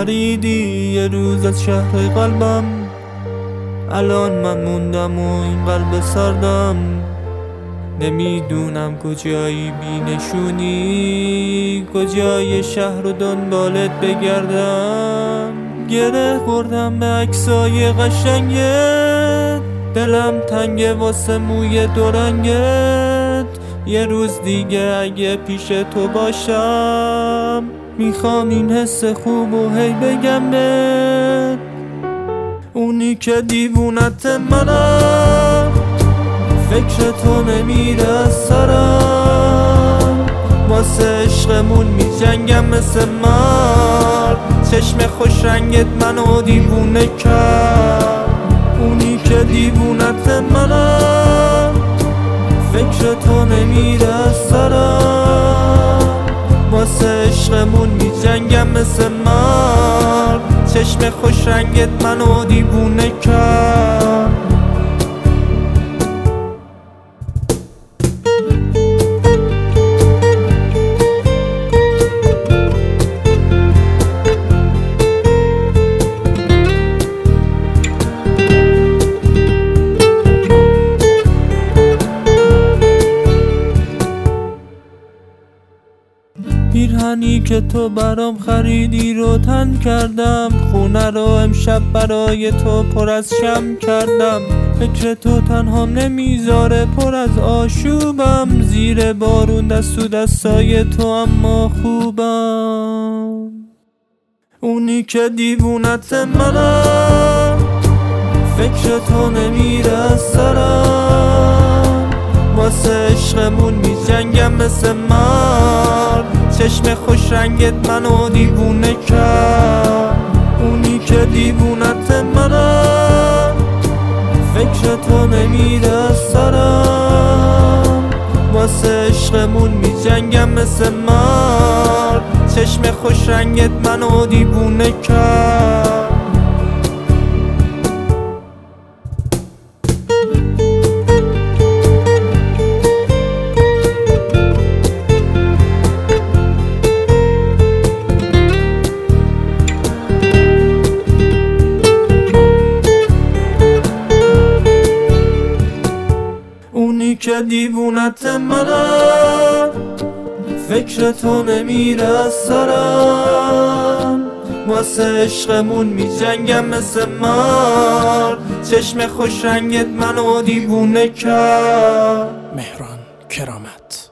پریدی یه روز از شهر قلبم، الان من موندم و این قلب سردم. نمیدونم کجایی بی نشونی، کجای شهر رو دنبالت بگردم. گره خوردم به عکسای قشنگت، دلم تنگه واسه موی دورنگت. یه روز دیگه اگه پیش تو باشم، میخوام این حس خوب و هی بگم بهت. اونی که دیوونت منم، فکر تو نمیره از سرم. واسه عشقمون میجنگم مثل مرد، چشم خوش رنگت منو دیوونه کرد. اونی که دیوونت منم، فکر تو نمیره از سرم. واسه عشقمون میجنگم مثل مرد، چشم خوش رنگت منو دیوونه کرد. پیرهنی که تو برام خریدی رو تن کردم، خونه رو امشب برای تو پر از شمع کردم. فکر تو تنهام نمیذاره، پر از آشوبم. زیر بارون دست تو دستای تو اما خوبم. اونی که دیوونت منم، فکر تو نمیره از سرم. واسه عشقمون میجنگم مثل مرد، چشم خوش رنگت منو دیوونه کرد. اونی که دیوونت منم، فکر تو نمیره از سرم. واسه عشقمون میجنگم مثل مرد، چشم خوش رنگت منو دیوونه کرد. اونی که دیوونت منم، فکر تو نمیره از سرم. واسه عشقمون میجنگم مثل مرد، چشم خوش رنگت منو دیوونه کرد. مهران کرامت.